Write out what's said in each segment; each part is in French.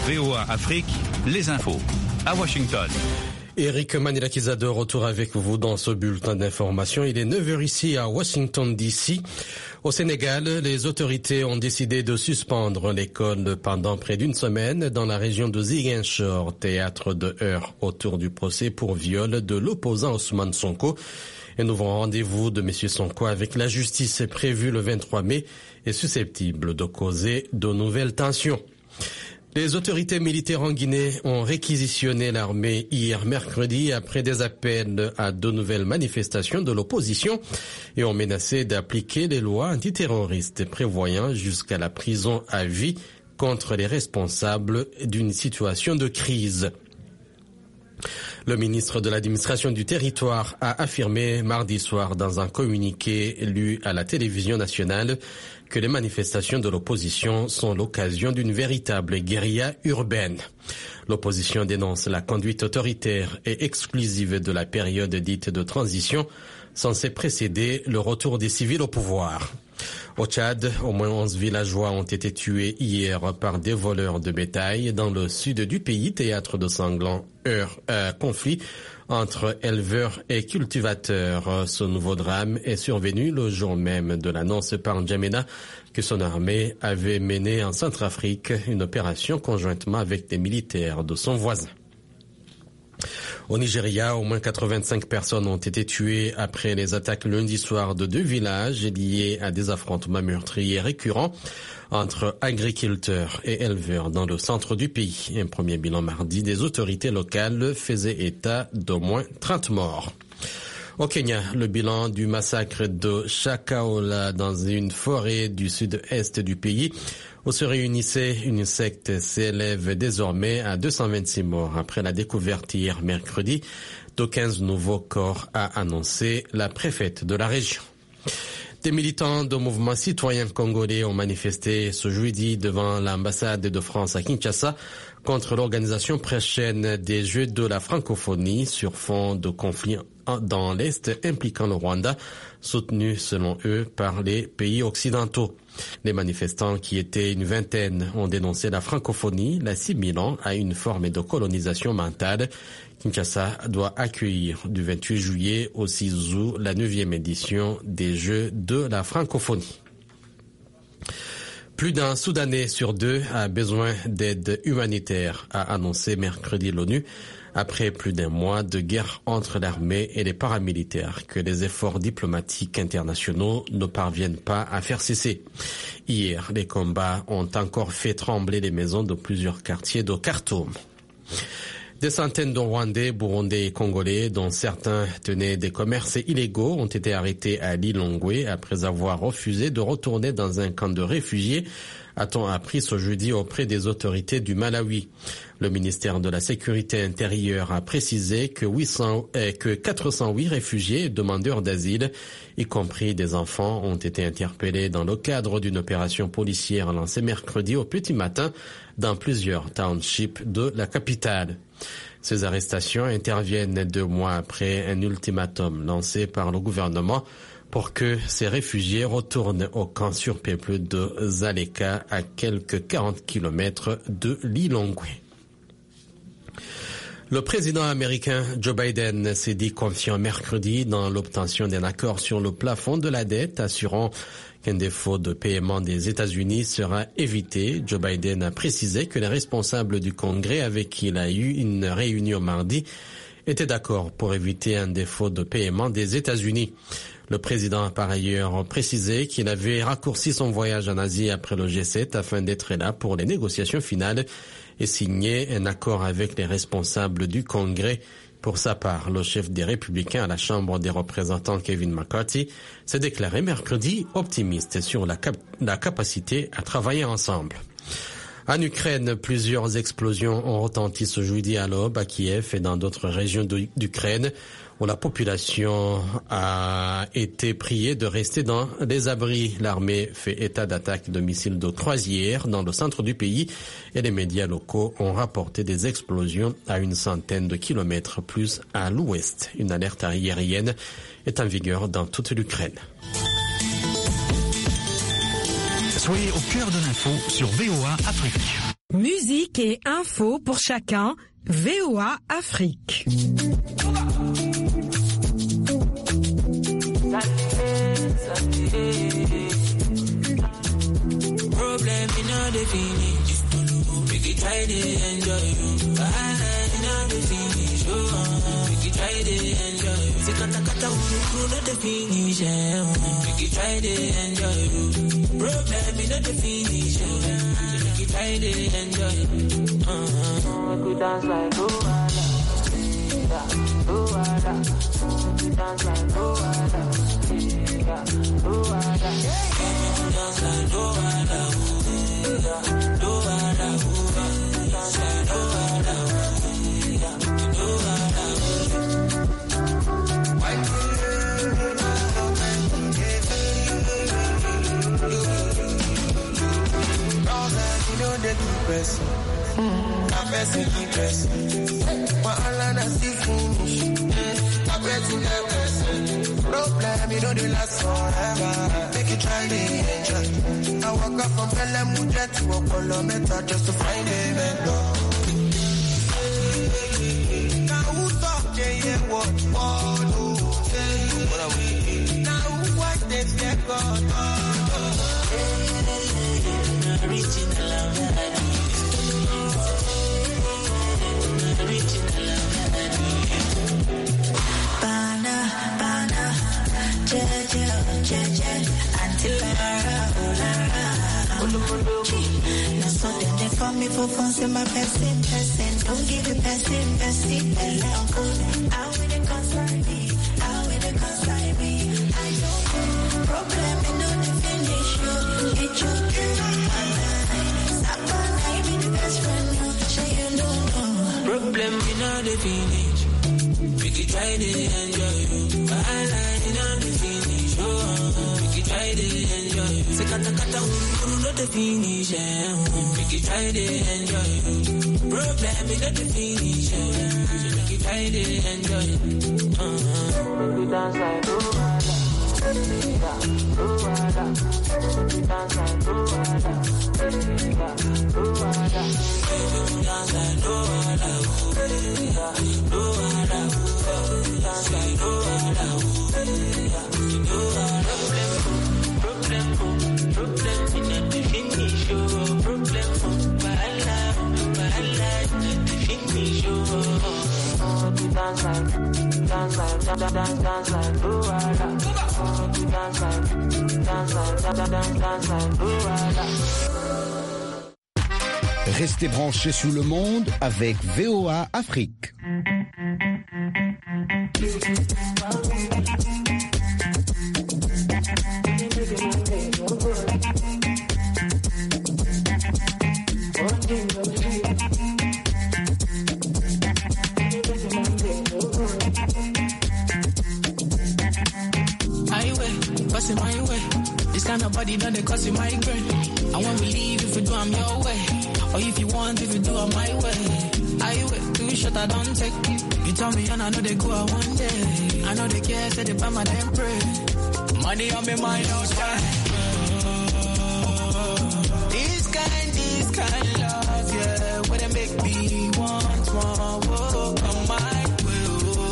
VOA Afrique, les infos. À Washington. Eric Manilakisa de retour avec vous dans ce bulletin d'information. Il est 9h ici à Washington DC. Au Sénégal, les autorités ont décidé de suspendre l'école pendant près d'une semaine dans la région de Ziguinchor, théâtre de heurts autour du procès pour viol de l'opposant Ousmane Sonko. Un nouveau rendez-vous de M. Sonko avec la justice prévu le 23 mai est susceptible de causer de nouvelles tensions. Les autorités militaires en Guinée ont réquisitionné l'armée hier mercredi après des appels à de nouvelles manifestations de l'opposition et ont menacé d'appliquer les lois antiterroristes prévoyant jusqu'à la prison à vie contre les responsables d'une situation de crise. Le ministre de l'administration du territoire a affirmé mardi soir dans un communiqué lu à la télévision nationale que les manifestations de l'opposition sont l'occasion d'une véritable guérilla urbaine. L'opposition dénonce la conduite autoritaire et exclusive de la période dite de transition, censée précéder le retour des civils au pouvoir. Au Tchad, au moins 11 villageois ont été tués hier par des voleurs de bétail dans le sud du pays, théâtre de sanglants conflits entre éleveurs et cultivateurs. Ce nouveau drame est survenu le jour même de l'annonce par N'Djamena que son armée avait mené en Centrafrique une opération conjointement avec des militaires de son voisin. Au Nigeria, au moins 85 personnes ont été tuées après les attaques lundi soir de 2 villages liés à des affrontements meurtriers récurrents entre agriculteurs et éleveurs dans le centre du pays. Un premier bilan mardi des autorités locales faisait état d'au moins 30 morts. Au Kenya, le bilan du massacre de Shakahola dans une forêt du sud-est du pays où se réunissait une secte s'élève désormais à 226 morts après la découverte hier mercredi de 15 nouveaux corps, a annoncé la préfète de la région. Des militants de mouvements citoyens congolais ont manifesté ce jeudi devant l'ambassade de France à Kinshasa contre l'organisation prochaine des Jeux de la francophonie sur fond de conflits dans l'Est impliquant le Rwanda, soutenu selon eux par les pays occidentaux. Les manifestants, qui étaient une vingtaine, ont dénoncé la francophonie, l'assimilant à une forme de colonisation mentale. Kinshasa doit accueillir du 28 juillet au 6 août la 9e édition des Jeux de la francophonie. Plus d'un Soudanais sur 2 a besoin d'aide humanitaire, a annoncé mercredi l'ONU, après plus d'un mois de guerre entre l'armée et les paramilitaires que les efforts diplomatiques internationaux ne parviennent pas à faire cesser. Hier, les combats ont encore fait trembler les maisons de plusieurs quartiers de Khartoum. Des centaines de Rwandais, Burundais et Congolais, dont certains tenaient des commerces illégaux, ont été arrêtés à Lilongwe après avoir refusé de retourner dans un camp de réfugiés, a-t-on appris ce jeudi auprès des autorités du Malawi. Le ministère de la Sécurité intérieure a précisé que 408 réfugiés et demandeurs d'asile, y compris des enfants, ont été interpellés dans le cadre d'une opération policière lancée mercredi au petit matin dans plusieurs townships de la capitale. Ces arrestations interviennent 2 mois après un ultimatum lancé par le gouvernement pour que ces réfugiés retournent au camp surpeuplé de Zaleka à quelques 40 km de Lilongwe. Le président américain Joe Biden s'est dit confiant mercredi dans l'obtention d'un accord sur le plafond de la dette, assurant qu'un défaut de paiement des États-Unis sera évité. Joe Biden a précisé que les responsables du Congrès avec qui il a eu une réunion mardi étaient d'accord pour éviter un défaut de paiement des États-Unis. Le président a par ailleurs précisé qu'il avait raccourci son voyage en Asie après le G7 afin d'être là pour les négociations finales et signer un accord avec les responsables du Congrès. Pour sa part, le chef des Républicains à la Chambre des représentants, Kevin McCarthy, s'est déclaré mercredi optimiste sur la capacité à travailler ensemble. En Ukraine, plusieurs explosions ont retenti ce jeudi à l'aube à Kiev et dans d'autres régions d'Ukraine où la population a été priée de rester dans les abris. L'armée fait état d'attaques de missiles de croisière dans le centre du pays et les médias locaux ont rapporté des explosions à une centaine de kilomètres plus à l'ouest. Une alerte aérienne est en vigueur dans toute l'Ukraine. Soyez au cœur de l'info sur VOA Afrique. Musique et info pour chacun, VOA Afrique. Problem in all the finish. We can try to enjoy you. In all the finish. We can try to enjoy you. See kata uru not the finish. We can try to enjoy you. Problem in all the finish. We can try to enjoy you. We could dance like Luala. Luala. We dance like Luala. Luala. Dance like Luala. Problem, you know they last forever. Make you try to enjoy. I walk up from Pelham Mujet to a kilometer just to find a mentor. Now who talk, they hear what follow. Now who watch they fear God. Original love. Call me for fun, say my person. Don't give it person. Out with the concern me. I don't know. Problem in the finish. Get you Sapa, I be the best friend. Say you don't know. Problem in the finish. We can try to enjoy you. In the finish. We can try to enjoy you. Say kata uru not the finish. We can try to enjoy you. Problem is not the finish. We can try to enjoy you. We dance like Luala. Luala. We dance like Luala. Luala. We dance like Luala. Luala. We dance like Luala. Problem in the finish. Problem Bahala in the finish. Dance like Luala. Dance like Luala. Restez branchés sous le monde avec VOA Afrique. My way. This kind of body done they cause you migraine. I won't believe if you do I'm your way. Or if you want, if you do I'm my way. I wait, too short I don't take. You tell me and I know they go out one day. I know they care, say they buy my damn pray. Money on me mind outside. This kind love, yeah. Where they make me want more. Whoa, on my way.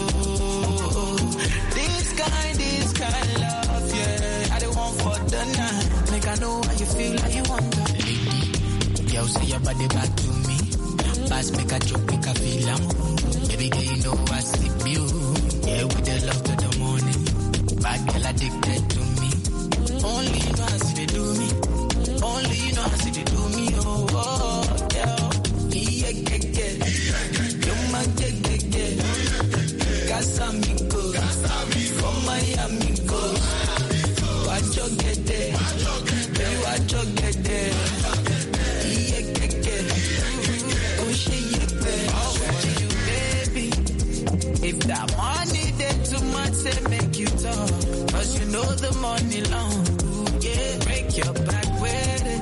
This kind love, yeah. I don't want for the night. Make I know how you feel, how you want to. Girl, say your body back to me. Pass, make a joke, make a feel I'm. Every day you know I sleep you. Yeah, with the love to the morning. Bad girl addicted to me. Only you know how see they do me. Only you know how see they do me. Oh, yeah. Yeah. You're my get. Casamigo. From Miami go. Watch your get there. Baby, watch your get there. If that money there too much, say make you talk. Cause you know the money long. Yeah, break your back with it.